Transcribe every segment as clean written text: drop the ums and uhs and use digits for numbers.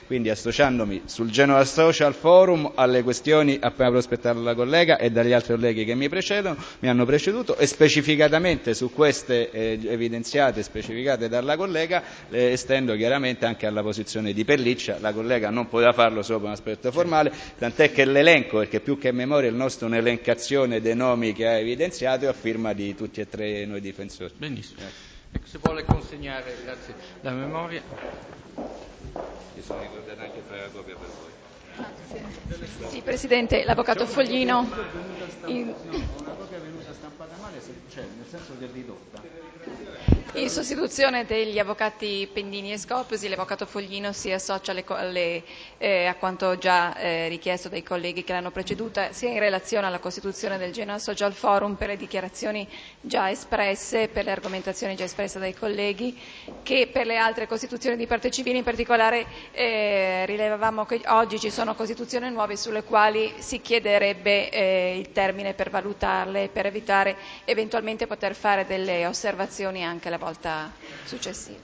quindi associandomi sul Genoa Social Forum alle questioni appena prospettate dalla collega e dagli altri colleghi che mi hanno preceduto, e specificatamente su queste evidenziate e specificate dalla collega estendo chiaramente anche alla posizione di Pelliccia. La collega non poteva farlo solo per un aspetto formale, tant'è che l'elenco, perché più che memoria il nostro è un'elencazione dei nomi che ha evidenziato, è a firma di tutti e tre noi difensori. Benissimo. Ecco, se vuole consegnare, grazie, la memoria. Ci sono ricordati anche fare la copia per voi. Sì, Presidente, l'Avvocato Foglino. Una copia venuta stampata male, cioè nel senso che è ridotta. In sostituzione degli avvocati Pendini e Scoposi, l'Avvocato Foglino si associa a quanto già richiesto dai colleghi che l'hanno preceduta, sia in relazione alla costituzione del Genoa Social Forum per le dichiarazioni già espresse, per le argomentazioni già espresse dai colleghi, che per le altre costituzioni di parte civile. In particolare rilevavamo che oggi ci sono costituzioni nuove sulle quali si chiederebbe il termine per valutarle, per evitare eventualmente poter fare delle osservazioni anche la volta successiva.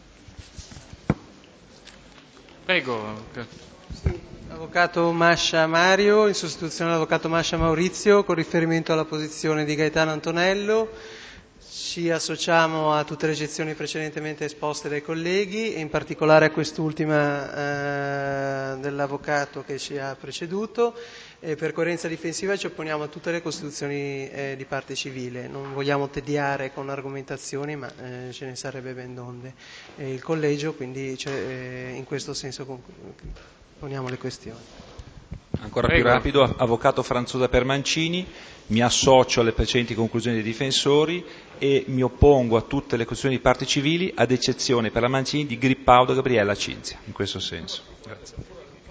Prego. Avvocato Mascia Mario, in sostituzione dell'avvocato Mascia Maurizio, con riferimento alla posizione di Gaetano Antonello. Ci associamo a tutte le eccezioni precedentemente esposte dai colleghi e in particolare a quest'ultima dell'avvocato che ci ha preceduto. E per coerenza difensiva ci opponiamo a tutte le costituzioni di parte civile. Non vogliamo tediare con argomentazioni, ma ce ne sarebbe ben donde. Il collegio quindi in questo senso poniamo le questioni. Ancora più rapido, avvocato Franzosa per Mancini, mi associo alle precedenti conclusioni dei difensori e mi oppongo a tutte le questioni di parte civili, ad eccezione per la Mancini di Grippaudo Gabriella Cinzia, in questo senso. Grazie.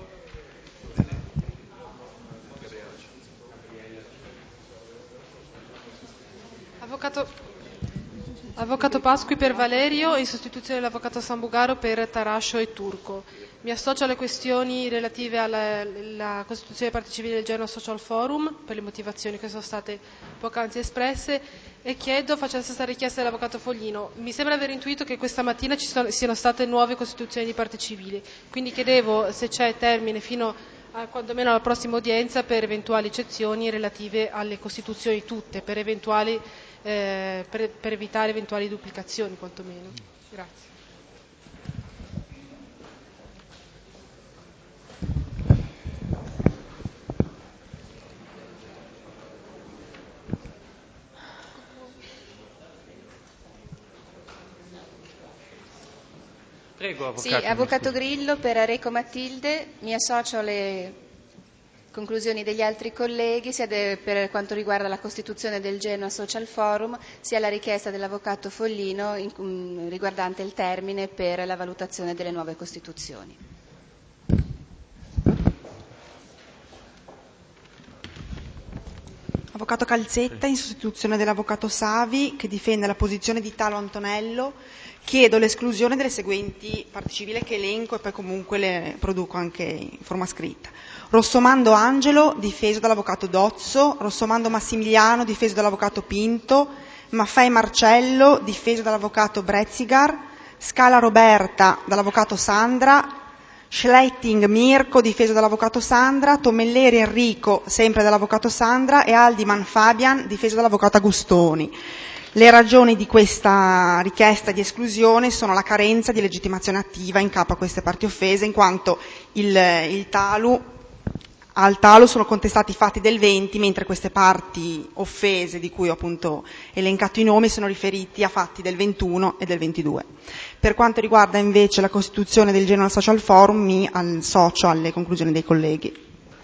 Avvocato Pasqui per Valerio, in sostituzione dell'avvocato Sambugaro per Tarascio e Turco. Mi associo alle questioni relative alla costituzione di parte civile del Genoa Social Forum, per le motivazioni che sono state poc'anzi espresse, e faccio la stessa richiesta dell'avvocato Foglino. Mi sembra aver intuito che questa mattina siano state nuove costituzioni di parte civile, quindi chiedevo se c'è termine fino a quantomeno alla prossima udienza per eventuali eccezioni relative alle costituzioni tutte, per evitare eventuali duplicazioni quantomeno. Grazie. Prego, avvocato. Sì, avvocato Grillo per Areco Matilde, mi associo alle conclusioni degli altri colleghi, sia per quanto riguarda la costituzione del Genoa Social Forum, sia la richiesta dell'avvocato Foglino riguardante il termine per la valutazione delle nuove costituzioni. Avvocato Calzetta, in sostituzione dell'avvocato Savi, che difende la posizione di Talo Antonello, chiedo l'esclusione delle seguenti parti civili che elenco e poi comunque le produco anche in forma scritta. Rossomando Angelo, difeso dall'avvocato Dozzo; Rossomando Massimiliano, difeso dall'avvocato Pinto; Maffei Marcello, difeso dall'avvocato Bretzigar; Scala Roberta, dall'avvocato Sandra; Schletting Mirko, difeso dall'avvocato Sandra; Tomelleri Enrico, sempre dall'avvocato Sandra; e Aldiman Fabian, difeso dall'avvocato Agustoni. Le ragioni di questa richiesta di esclusione sono la carenza di legittimazione attiva in capo a queste parti offese, in quanto al Talo sono contestati i fatti del 20, mentre queste parti offese, di cui ho appunto elencato i nomi, sono riferiti a fatti del 21 e del 22. Per quanto riguarda invece la costituzione del Genoa Social Forum, mi associo alle conclusioni dei colleghi.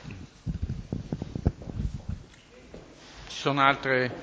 Ci sono altre...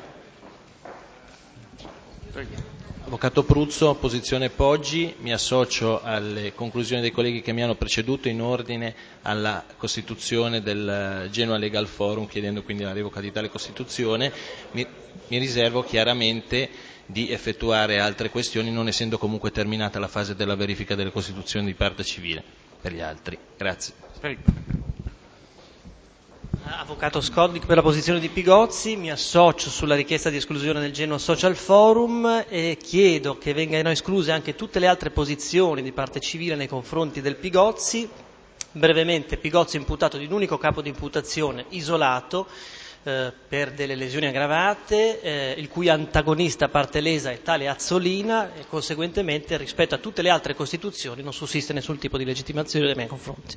Prego. Avvocato Pruzzo, posizione Poggi, mi associo alle conclusioni dei colleghi che mi hanno preceduto in ordine alla costituzione del Genoa Legal Forum, chiedendo quindi la revoca di tale costituzione. Mi riservo chiaramente di effettuare altre questioni, non essendo comunque terminata la fase della verifica delle costituzioni di parte civile per gli altri. Grazie. Prego. Avvocato Skodnik per la posizione di Pigozzi, mi associo sulla richiesta di esclusione del Genoa Social Forum e chiedo che vengano escluse anche tutte le altre posizioni di parte civile nei confronti del Pigozzi, Brevemente, Pigozzi è imputato di un unico capo di imputazione isolato per delle lesioni aggravate, il cui antagonista parte lesa è tale Azzolina e conseguentemente rispetto a tutte le altre costituzioni non sussiste nessun tipo di legittimazione nei miei confronti.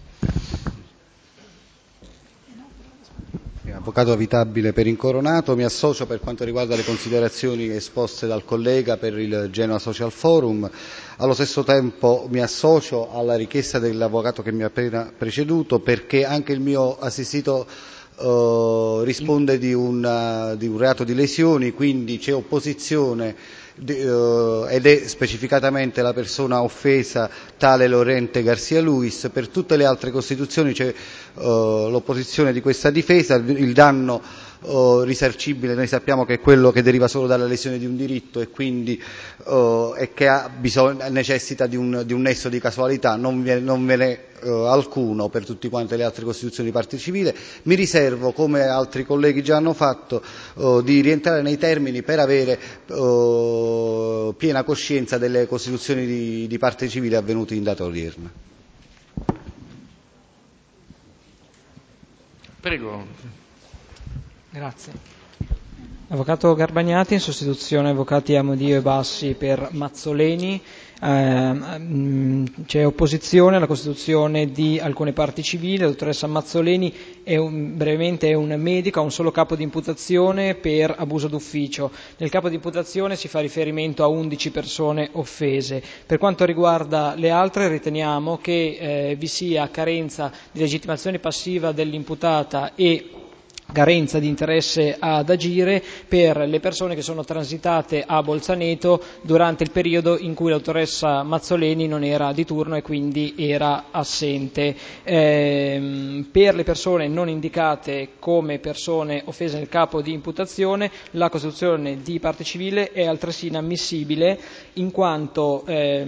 Avvocato Avitabile per Incoronato, mi associo per quanto riguarda le considerazioni esposte dal collega per il Genoa Social Forum. Allo stesso tempo mi associo alla richiesta dell'avvocato che mi ha appena preceduto, perché anche il mio assistito risponde di un reato di lesioni, quindi c'è opposizione ed è specificatamente la persona offesa tale Lorente Garcia Luis. Per tutte le altre costituzioni c'è l'opposizione di questa difesa. Il danno risarcibile noi sappiamo che è quello che deriva solo dalla lesione di un diritto e quindi e che necessita di un nesso di casualità, non ve n'è alcuno per tutte quante le altre costituzioni di parte civile. Mi riservo, come altri colleghi già hanno fatto, di rientrare nei termini per avere piena coscienza delle costituzioni di parte civile avvenute in data odierna. Prego. Grazie. Avvocato Garbagnati in sostituzione avvocati Amodio e Bassi per Mazzoleni. C'è opposizione alla costituzione di alcune parti civili. La dottoressa Mazzoleni brevemente è un medico, ha un solo capo di imputazione per abuso d'ufficio. Nel capo di imputazione si fa riferimento a 11 persone offese. Per quanto riguarda le altre riteniamo che vi sia carenza di legittimazione passiva dell'imputata e carenza di interesse ad agire per le persone che sono transitate a Bolzaneto durante il periodo in cui la dottoressa Mazzoleni non era di turno e quindi era assente. Per le persone non indicate come persone offese nel capo di imputazione, la costituzione di parte civile è altresì inammissibile in quanto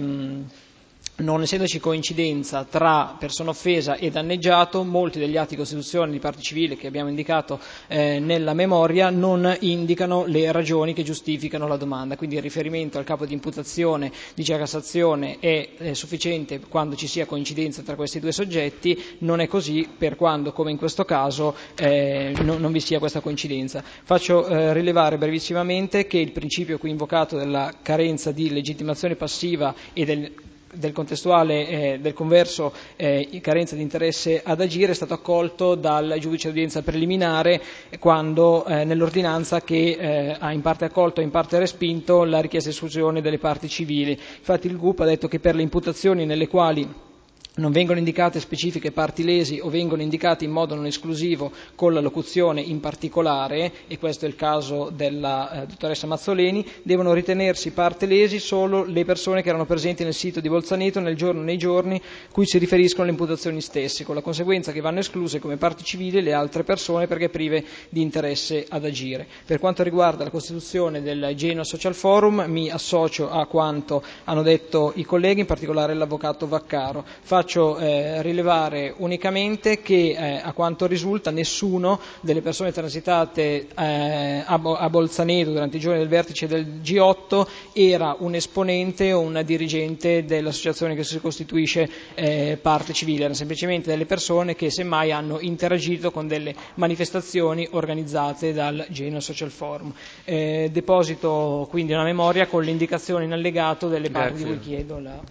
non essendoci coincidenza tra persona offesa e danneggiato, molti degli atti di costituzione di parte civile che abbiamo indicato nella memoria non indicano le ragioni che giustificano la domanda, quindi il riferimento al capo di imputazione, dice la Cassazione, è sufficiente quando ci sia coincidenza tra questi due soggetti, non è così per quando, come in questo caso, non vi sia questa coincidenza. Faccio rilevare brevissimamente che il principio qui invocato della carenza di legittimazione passiva e del contestuale, del converso carenza di interesse ad agire è stato accolto dal giudice d'udienza preliminare quando nell'ordinanza che ha in parte accolto e in parte respinto la richiesta di esclusione delle parti civili. Infatti il GUP ha detto che per le imputazioni nelle quali non vengono indicate specifiche parti lesi o vengono indicate in modo non esclusivo con la locuzione in particolare, e questo è il caso della dottoressa Mazzoleni, devono ritenersi parte lesi solo le persone che erano presenti nel sito di Bolzaneto nel giorno o nei giorni cui si riferiscono le imputazioni stesse, con la conseguenza che vanno escluse come parti civili le altre persone perché prive di interesse ad agire. Per quanto riguarda la costituzione del Genoa Social Forum, mi associo a quanto hanno detto i colleghi, in particolare l'avvocato Vaccaro. Faccio rilevare unicamente che a quanto risulta nessuno delle persone transitate a Bolzaneto durante i giorni del vertice del G8 era un esponente o un dirigente dell'associazione che si costituisce parte civile, erano semplicemente delle persone che semmai hanno interagito con delle manifestazioni organizzate dal Genoa Social Forum. Deposito quindi una memoria con l'indicazione in allegato delle parti di cui chiedo la...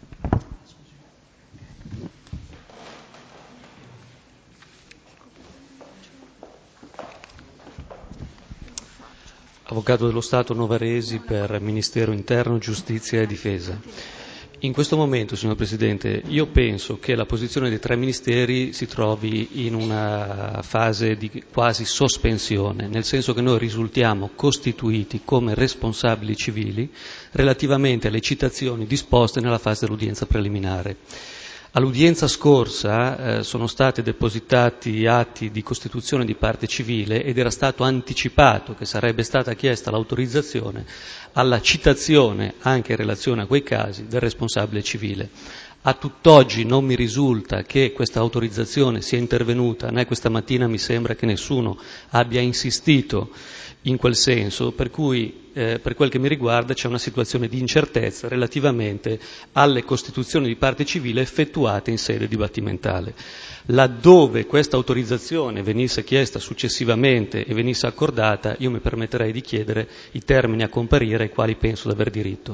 Avvocato dello Stato Novaresi per Ministero Interno, Giustizia e Difesa. In questo momento, signor Presidente, io penso che la posizione dei tre ministeri si trovi in una fase di quasi sospensione, nel senso che noi risultiamo costituiti come responsabili civili relativamente alle citazioni disposte nella fase dell'udienza preliminare. All'udienza scorsa sono stati depositati atti di costituzione di parte civile ed era stato anticipato che sarebbe stata chiesta l'autorizzazione alla citazione, anche in relazione a quei casi, del responsabile civile. A tutt'oggi non mi risulta che questa autorizzazione sia intervenuta, né questa mattina mi sembra che nessuno abbia insistito in quel senso, per cui per quel che mi riguarda c'è una situazione di incertezza relativamente alle costituzioni di parte civile effettuate in sede dibattimentale. Laddove questa autorizzazione venisse chiesta successivamente e venisse accordata, io mi permetterei di chiedere i termini a comparire ai quali penso di aver diritto.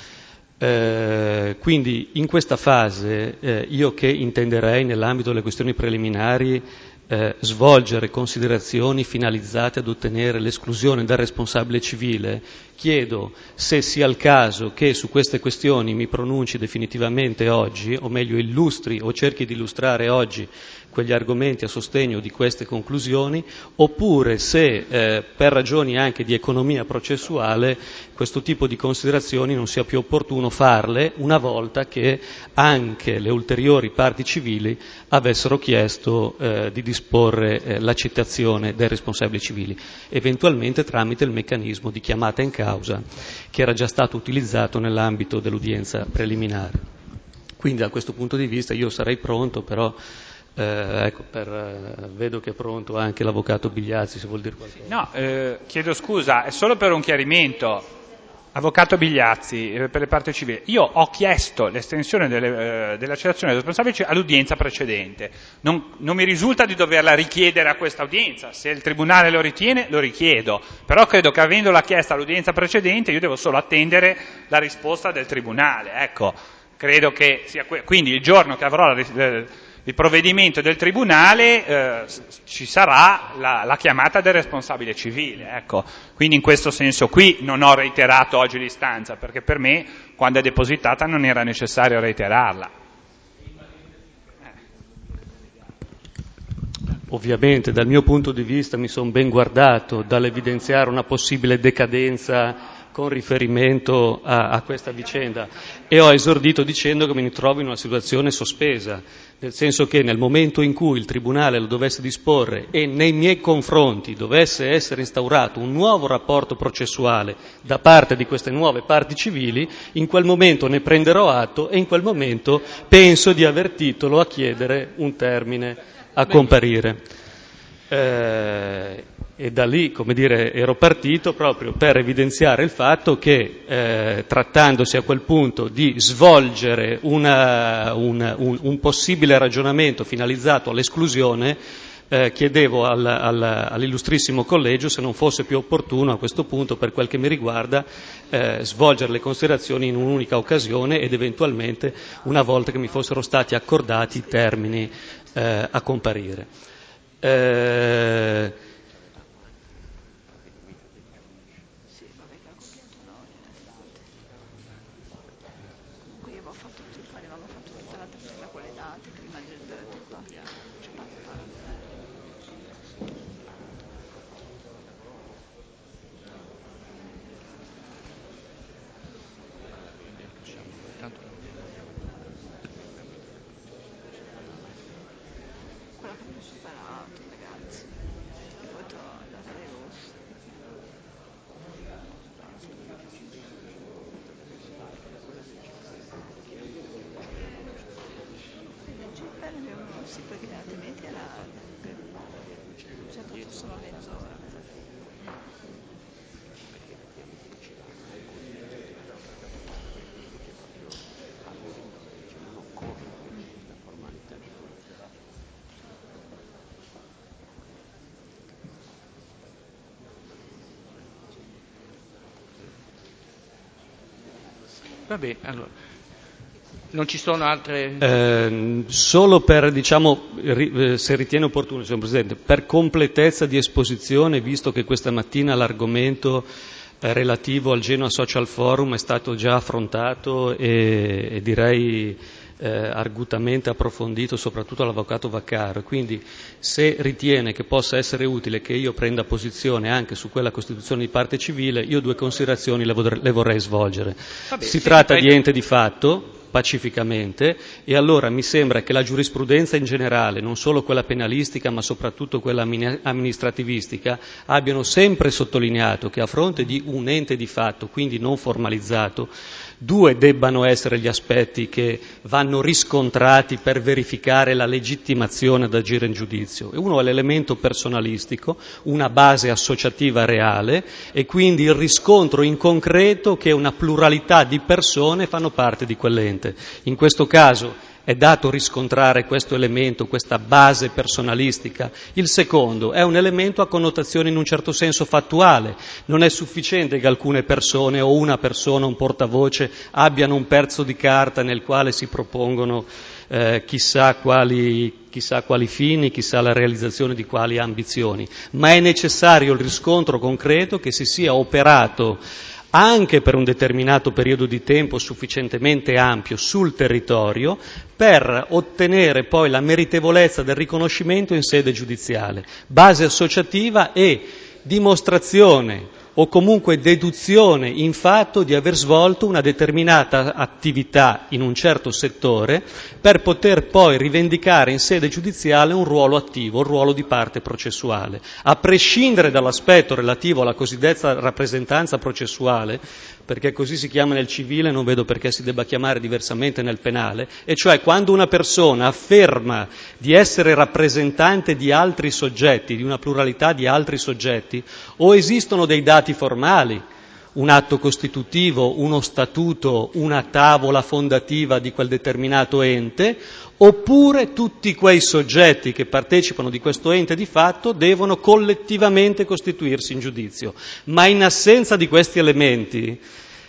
Quindi in questa fase io che intenderei nell'ambito delle questioni preliminari svolgere considerazioni finalizzate ad ottenere l'esclusione del responsabile civile, chiedo se sia il caso che su queste questioni mi pronunci definitivamente oggi, o meglio illustri o cerchi di illustrare oggi quegli argomenti a sostegno di queste conclusioni, oppure se per ragioni anche di economia processuale questo tipo di considerazioni non sia più opportuno farle una volta che anche le ulteriori parti civili avessero chiesto di disporre l'accettazione dei responsabili civili, eventualmente tramite il meccanismo di chiamata in causa che era già stato utilizzato nell'ambito dell'udienza preliminare. Quindi da questo punto di vista io sarei pronto, però vedo che è pronto anche l'avvocato Bigliazzi, se vuol dire qualcosa. No, chiedo scusa, è solo per un chiarimento. Avvocato Bigliazzi, per le parti civili, io ho chiesto l'estensione dell'accettazione del responsabile civile all'udienza precedente. Non mi risulta di doverla richiedere a questa udienza. Se il tribunale lo ritiene, lo richiedo. Però credo che avendola chiesta all'udienza precedente, io devo solo attendere la risposta del tribunale. Ecco, credo che sia quindi il giorno che avrò il provvedimento del tribunale ci sarà la chiamata del responsabile civile, ecco. Quindi in questo senso qui non ho reiterato oggi l'istanza, perché per me quando è depositata non era necessario reiterarla. Ovviamente dal mio punto di vista mi sono ben guardato dall'evidenziare una possibile decadenza con riferimento a questa vicenda e ho esordito dicendo che mi trovo in una situazione sospesa, nel senso che nel momento in cui il Tribunale lo dovesse disporre e nei miei confronti dovesse essere instaurato un nuovo rapporto processuale da parte di queste nuove parti civili, in quel momento ne prenderò atto e in quel momento penso di aver titolo a chiedere un termine a comparire. E da lì, come dire, ero partito proprio per evidenziare il fatto che trattandosi a quel punto di svolgere un possibile ragionamento finalizzato all'esclusione, chiedevo all'illustrissimo collegio se non fosse più opportuno a questo punto, per quel che mi riguarda, svolgere le considerazioni in un'unica occasione ed eventualmente una volta che mi fossero stati accordati i termini a comparire. Va bene, allora. Non ci sono altre... Solo per, se ritiene opportuno, signor Presidente, per completezza di esposizione, visto che questa mattina l'argomento relativo al Genoa Social Forum è stato già affrontato e direi argutamente approfondito soprattutto all'avvocato Vaccaro, quindi se ritiene che possa essere utile che io prenda posizione anche su quella costituzione di parte civile, io due considerazioni le vorrei svolgere. Si tratta di ente di fatto, pacificamente, e allora mi sembra che la giurisprudenza in generale, non solo quella penalistica ma soprattutto quella amministrativistica, abbiano sempre sottolineato che a fronte di un ente di fatto, quindi non formalizzato, due debbano essere gli aspetti che vanno riscontrati per verificare la legittimazione ad agire in giudizio. Uno è l'elemento personalistico, una base associativa reale, e quindi il riscontro in concreto che una pluralità di persone fanno parte di quell'ente. In questo caso è dato riscontrare questo elemento, questa base personalistica. Il secondo è un elemento a connotazione in un certo senso fattuale. Non è sufficiente che alcune persone o una persona, un portavoce, abbiano un pezzo di carta nel quale si propongono chissà quali fini, chissà la realizzazione di quali ambizioni, ma è necessario il riscontro concreto che si sia operato anche per un determinato periodo di tempo sufficientemente ampio sul territorio per ottenere poi la meritevolezza del riconoscimento in sede giudiziale, base associativa e dimostrazione o comunque deduzione in fatto di aver svolto una determinata attività in un certo settore per poter poi rivendicare in sede giudiziale un ruolo attivo, un ruolo di parte processuale. A prescindere dall'aspetto relativo alla cosiddetta rappresentanza processuale, perché così si chiama nel civile, non vedo perché si debba chiamare diversamente nel penale, e cioè quando una persona afferma di essere rappresentante di altri soggetti, di una pluralità di altri soggetti, o esistono dei dati formali, un atto costitutivo, uno statuto, una tavola fondativa di quel determinato ente, oppure tutti quei soggetti che partecipano di questo ente di fatto devono collettivamente costituirsi in giudizio. Ma in assenza di questi elementi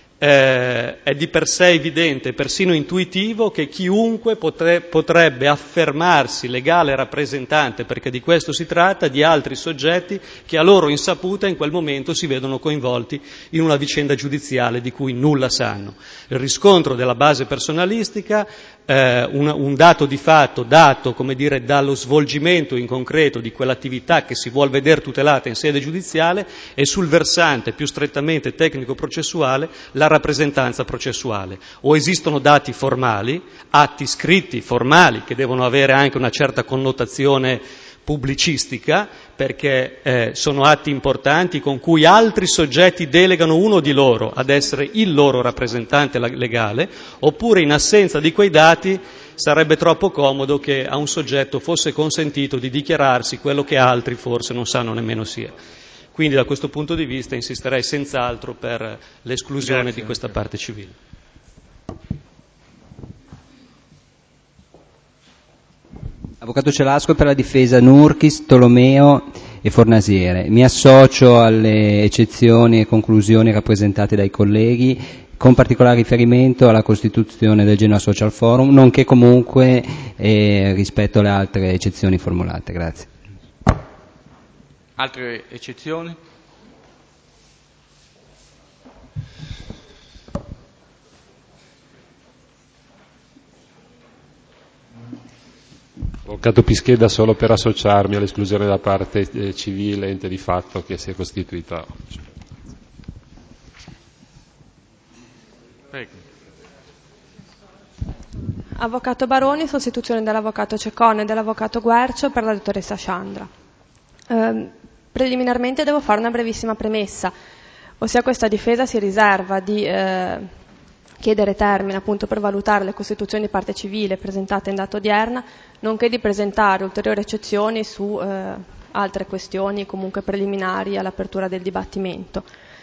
è di per sé evidente, persino intuitivo, che chiunque potrebbe affermarsi legale rappresentante, perché di questo si tratta, di altri soggetti che a loro insaputa in quel momento si vedono coinvolti in una vicenda giudiziale di cui nulla sanno. Il riscontro della base personalistica, un dato di fatto dato, come dire, dallo svolgimento in concreto di quell'attività che si vuol vedere tutelata in sede giudiziale, e sul versante più strettamente tecnico-processuale la rappresentanza processuale. O esistono dati formali, atti scritti formali che devono avere anche una certa connotazione pubblicistica, perché sono atti importanti con cui altri soggetti delegano uno di loro ad essere il loro rappresentante legale, oppure in assenza di quei dati sarebbe troppo comodo che a un soggetto fosse consentito di dichiararsi quello che altri forse non sanno nemmeno sia. Quindi da questo punto di vista insisterei senz'altro per l'esclusione di questa parte civile. Avvocato Celasco per la difesa Nurkis, Tolomeo e Fornasiere. Mi associo alle eccezioni e conclusioni rappresentate dai colleghi, con particolare riferimento alla costituzione del Genoa Social Forum, nonché comunque rispetto alle altre eccezioni formulate. Grazie. Altre eccezioni? Avvocato Pischeda, solo per associarmi all'esclusione della parte civile, ente di fatto che si è costituita oggi. Prego. Avvocato Baroni, sostituzione dell'avvocato Ceccone e dell'avvocato Guercio per la dottoressa Sciandra. Preliminarmente devo fare una brevissima premessa, ossia questa difesa si riserva di chiedere termine appunto per valutare le costituzioni di parte civile presentate in data odierna, nonché di presentare ulteriori eccezioni su altre questioni comunque preliminari all'apertura del dibattimento.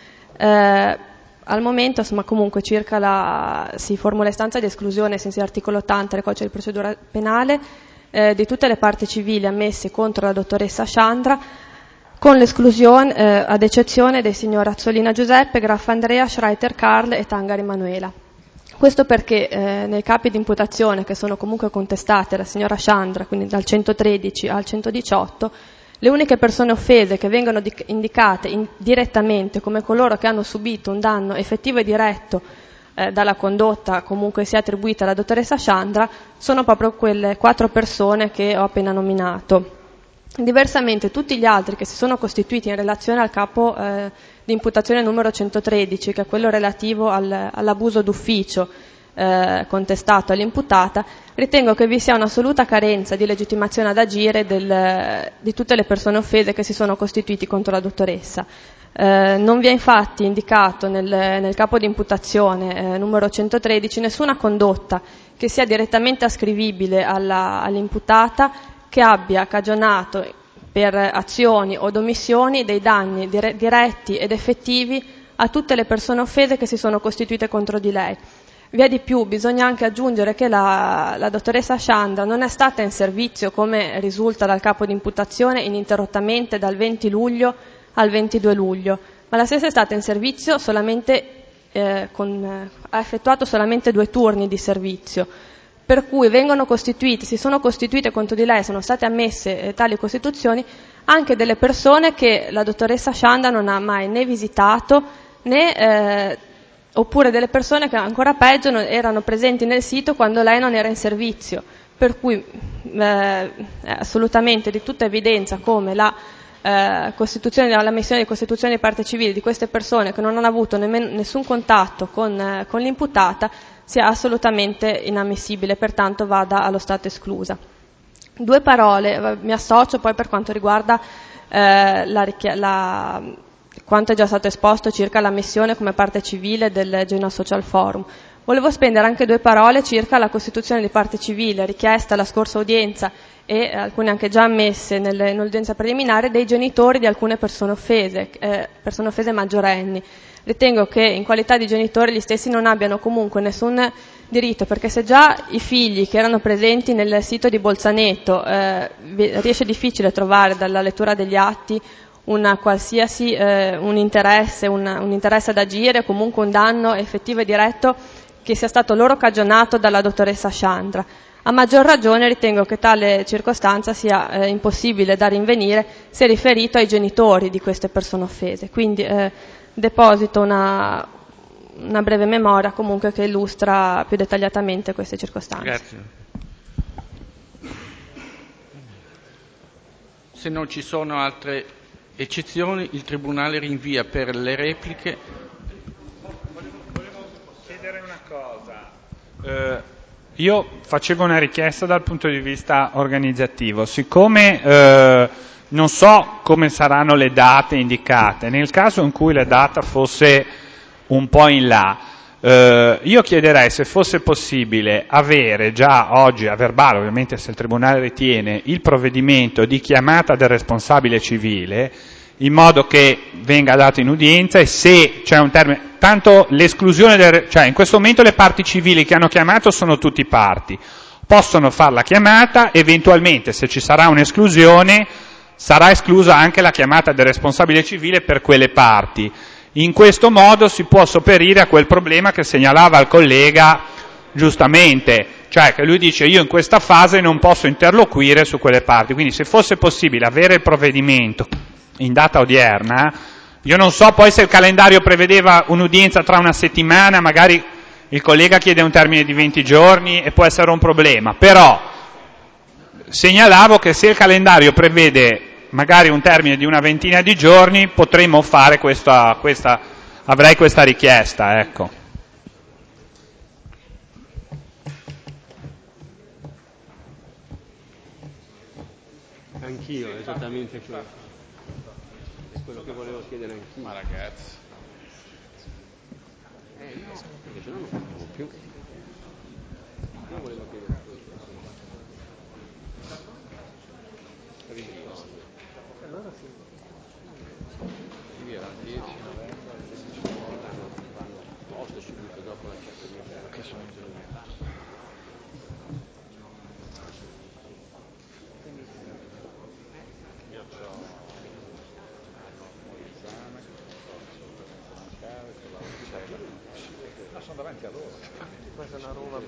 Al momento, insomma, comunque si formula istanza di esclusione ai sensi dell'articolo 80 del codice di procedura penale di tutte le parti civili ammesse contro la dottoressa Sciandra, con l'esclusione, ad eccezione dei signor Azzolina Giuseppe, Graf Andrea, Schreiter Karl e Tangari Manuela. Questo perché nei capi di imputazione che sono comunque contestati alla signora Sciandra, quindi dal 113 al 118, le uniche persone offese che vengono indicate direttamente come coloro che hanno subito un danno effettivo e diretto dalla condotta comunque sia attribuita alla dottoressa Sciandra sono proprio quelle 4 persone che ho appena nominato. Diversamente tutti gli altri che si sono costituiti in relazione al capo di imputazione numero 113, che è quello relativo all'abuso d'ufficio contestato all'imputata, ritengo che vi sia un'assoluta carenza di legittimazione ad agire di tutte le persone offese che si sono costituiti contro la dottoressa. Non vi è infatti indicato nel capo di imputazione numero 113 nessuna condotta che sia direttamente ascrivibile all'imputata che abbia cagionato per azioni o omissioni dei danni diretti ed effettivi a tutte le persone offese che si sono costituite contro di lei. Vi è di più, bisogna anche aggiungere che la dottoressa Sciandra non è stata in servizio, come risulta dal capo di imputazione, ininterrottamente dal 20 luglio al 22 luglio, ma la stessa è stata in servizio solamente, ha effettuato solamente 2 turni di servizio, per cui si sono costituite contro di lei, sono state ammesse tali costituzioni anche delle persone che la dottoressa Sciandra non ha mai né visitato né oppure delle persone che ancora peggio erano presenti nel sito quando lei non era in servizio, per cui è assolutamente di tutta evidenza come la missione di costituzione di parte civile di queste persone che non hanno avuto nessun contatto con l'imputata sia assolutamente inammissibile, pertanto vada allo stato esclusa. 2 parole, mi associo poi per quanto riguarda quanto è già stato esposto circa l'ammissione come parte civile del Genoa Social Forum. Volevo spendere anche 2 parole circa la costituzione di parte civile richiesta alla scorsa udienza e alcune anche già ammesse nell'udienza preliminare dei genitori di alcune persone offese maggiorenni. Ritengo che in qualità di genitori gli stessi non abbiano comunque nessun diritto, perché se già i figli che erano presenti nel sito di Bolzaneto riesce difficile trovare dalla lettura degli atti un interesse ad agire, comunque un danno effettivo e diretto che sia stato loro cagionato dalla dottoressa Sciandra. A maggior ragione ritengo che tale circostanza sia impossibile da rinvenire se riferito ai genitori di queste persone offese. Quindi deposito una breve memoria comunque che illustra più dettagliatamente queste circostanze. Grazie. Se non ci sono altre eccezioni, il Tribunale rinvia per le repliche. Volevo chiedere una cosa. Io facevo una richiesta dal punto di vista organizzativo. Siccome non so come saranno le date indicate, nel caso in cui la data fosse un po' in là, io chiederei se fosse possibile avere già oggi a verbale, ovviamente se il Tribunale ritiene, il provvedimento di chiamata del responsabile civile, in modo che venga dato in udienza e se c'è un termine, tanto l'esclusione, cioè in questo momento le parti civili che hanno chiamato sono tutti parti, possono fare la chiamata, eventualmente se ci sarà un'esclusione sarà esclusa anche la chiamata del responsabile civile per quelle parti. In questo modo si può sopperire a quel problema che segnalava il collega giustamente, cioè che lui dice io in questa fase non posso interloquire su quelle parti, quindi se fosse possibile avere il provvedimento in data odierna, io non so poi se il calendario prevedeva un'udienza tra una settimana, magari il collega chiede un termine di 20 giorni e può essere un problema, però segnalavo che se il calendario prevede magari un termine di una ventina di giorni potremmo fare avrei questa richiesta, ecco. Anch'io, esattamente questo. È quello che volevo chiedere anch'io. Ma ragazzi. No, perché se no non facciamo più. Io volevo chiedere questo. Allora sì. Era il 10 novembre, vanno posto subito dopo la certezza. che sono in giro. Io ho l'esame, sono davanti a loro. Questa è una roba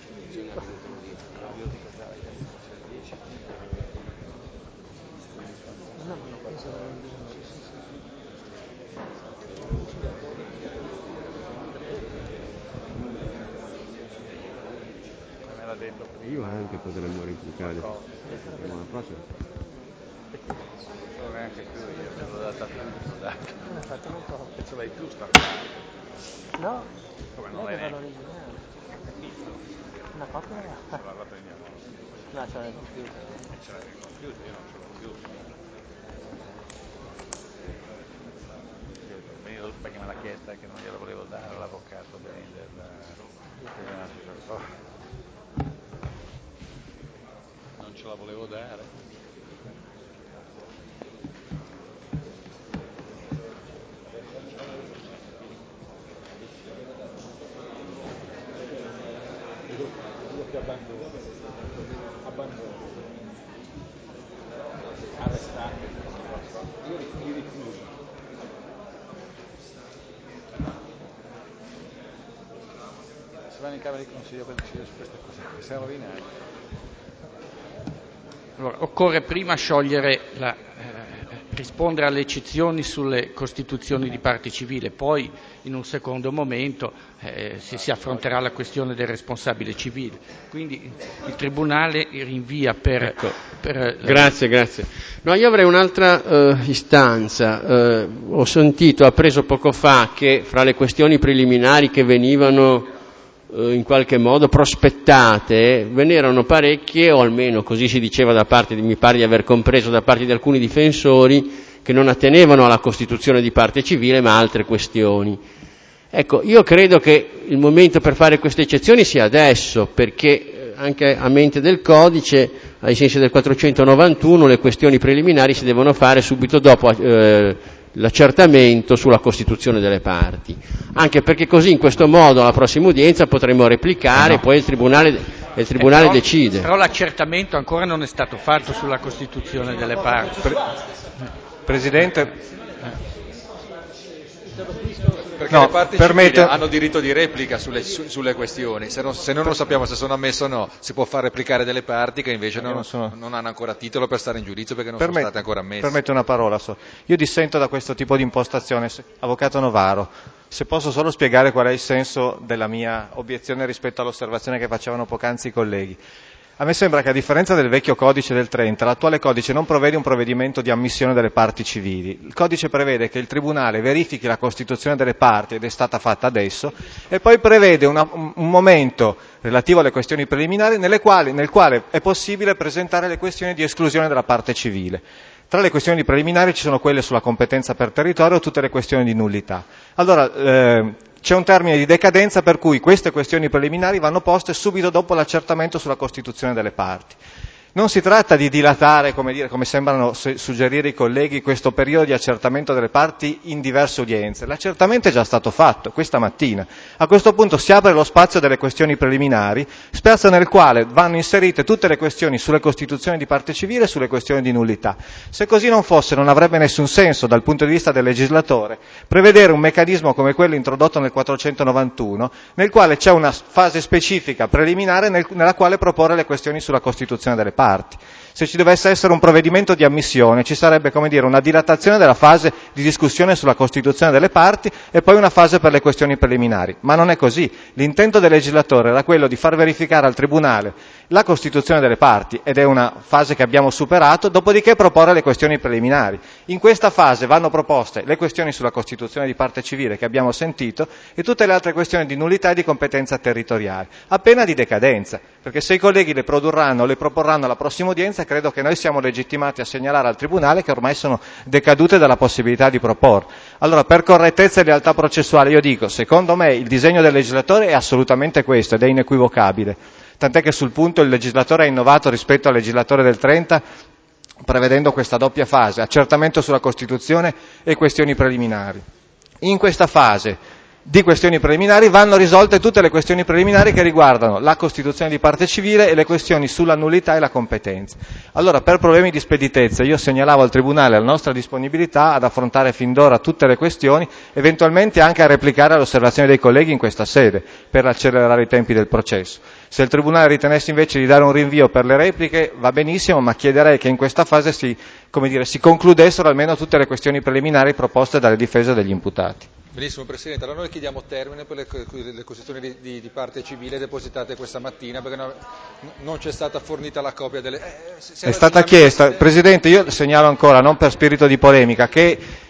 Io anche potremmo replicare. La prossima. Non neanche più io, me l'ho data più. infatti non so. Ce l'hai tu sta. No? Come non è l'originale. Una copia? No, c'è nel computer. Ce l'hai nel computer, io non ce l'ho computer. Perché me l'ha chiesta che non glielo volevo dare all'avvocato non ce la volevo dare. Arrestate. Io li rifiuto. Si vanno in Camera di Consiglio per decidere su queste cose, si è rovinato. Allora, occorre prima rispondere alle eccezioni sulle costituzioni di parte civile, poi in un secondo momento si affronterà la questione del responsabile civile. Quindi il Tribunale rinvia per... Grazie. No, io avrei un'altra istanza. Ho appreso poco fa che fra le questioni preliminari che venivano in qualche modo prospettate ve ne erano parecchie, o almeno così si diceva mi pare di aver compreso da parte di alcuni difensori, che non attenevano alla costituzione di parte civile ma a altre questioni. Ecco, io credo che il momento per fare queste eccezioni sia adesso, perché anche a mente del codice, ai sensi del 491, le questioni preliminari si devono fare subito dopo l'accertamento sulla costituzione delle parti, anche perché così in questo modo alla prossima udienza potremo replicare, poi il Tribunale decide. Però l'accertamento ancora non è stato fatto sulla costituzione delle parti. Presidente, perché le parti civili hanno diritto di replica sulle questioni, se non lo sappiamo se sono ammesse o no, si può far replicare delle parti che invece non hanno ancora titolo per stare in giudizio perché non sono state ancora ammesse. Permette una parola solo. Io dissento da questo tipo di impostazione. Avvocato Novaro, se posso solo spiegare qual è il senso della mia obiezione rispetto all'osservazione che facevano poc'anzi i colleghi. A me sembra che, a differenza del vecchio codice del 30, l'attuale codice non prevede un provvedimento di ammissione delle parti civili. Il codice prevede che il Tribunale verifichi la costituzione delle parti, ed è stata fatta adesso, e poi prevede un momento relativo alle questioni preliminari nel quale è possibile presentare le questioni di esclusione della parte civile. Tra le questioni preliminari ci sono quelle sulla competenza per territorio e tutte le questioni di nullità. Allora, c'è un termine di decadenza per cui queste questioni preliminari vanno poste subito dopo l'accertamento sulla costituzione delle parti. Non si tratta di dilatare, come sembrano suggerire i colleghi, questo periodo di accertamento delle parti in diverse udienze. L'accertamento è già stato fatto questa mattina. A questo punto si apre lo spazio delle questioni preliminari, spazio nel quale vanno inserite tutte le questioni sulle costituzioni di parte civile e sulle questioni di nullità. Se così non fosse, non avrebbe nessun senso dal punto di vista del legislatore prevedere un meccanismo come quello introdotto nel 491, nel quale c'è una fase specifica preliminare nella quale proporre le questioni sulla costituzione delle parti. Se ci dovesse essere un provvedimento di ammissione ci sarebbe, una dilatazione della fase di discussione sulla costituzione delle parti e poi una fase per le questioni preliminari, ma non è così. L'intento del legislatore era quello di far verificare al Tribunale la costituzione delle parti, ed è una fase che abbiamo superato, dopodiché proporre le questioni preliminari. In questa fase vanno proposte le questioni sulla costituzione di parte civile che abbiamo sentito e tutte le altre questioni di nullità e di competenza territoriale, a pena di decadenza, perché se i colleghi le proporranno alla prossima udienza, credo che noi siamo legittimati a segnalare al Tribunale che ormai sono decadute dalla possibilità di proporre. Allora, per correttezza e lealtà processuale, io dico, secondo me il disegno del legislatore è assolutamente questo ed è inequivocabile, tant'è che sul punto il legislatore ha innovato rispetto al legislatore del 30 prevedendo questa doppia fase, accertamento sulla Costituzione e questioni preliminari. In questa fase di questioni preliminari vanno risolte tutte le questioni preliminari che riguardano la costituzione di parte civile e le questioni sulla nullità e la competenza. Allora, per problemi di speditezza, io segnalavo al Tribunale la nostra disponibilità ad affrontare fin d'ora tutte le questioni, eventualmente anche a replicare alle osservazioni dei colleghi in questa sede, per accelerare i tempi del processo. Se il Tribunale ritenesse invece di dare un rinvio per le repliche, va benissimo, ma chiederei che in questa fase si concludessero almeno tutte le questioni preliminari proposte dalle difese degli imputati. Benissimo Presidente, allora noi chiediamo termine per le costituzioni di parte civile depositate questa mattina perché non c'è stata fornita la copia delle... È stata chiesta, Presidente, io segnalo ancora, non per spirito di polemica, che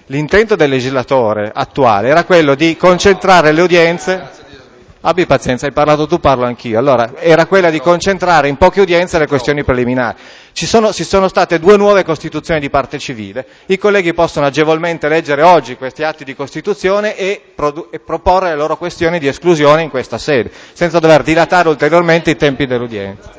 l'intento del legislatore attuale era quello di concentrare le udienze. Abbi pazienza, hai parlato tu, parlo anch'io. Allora, era quella di concentrare in poche udienze le questioni preliminari. Si sono state 2 nuove costituzioni di parte civile. I colleghi possono agevolmente leggere oggi questi atti di costituzione e proporre le loro questioni di esclusione in questa sede, senza dover dilatare ulteriormente i tempi dell'udienza.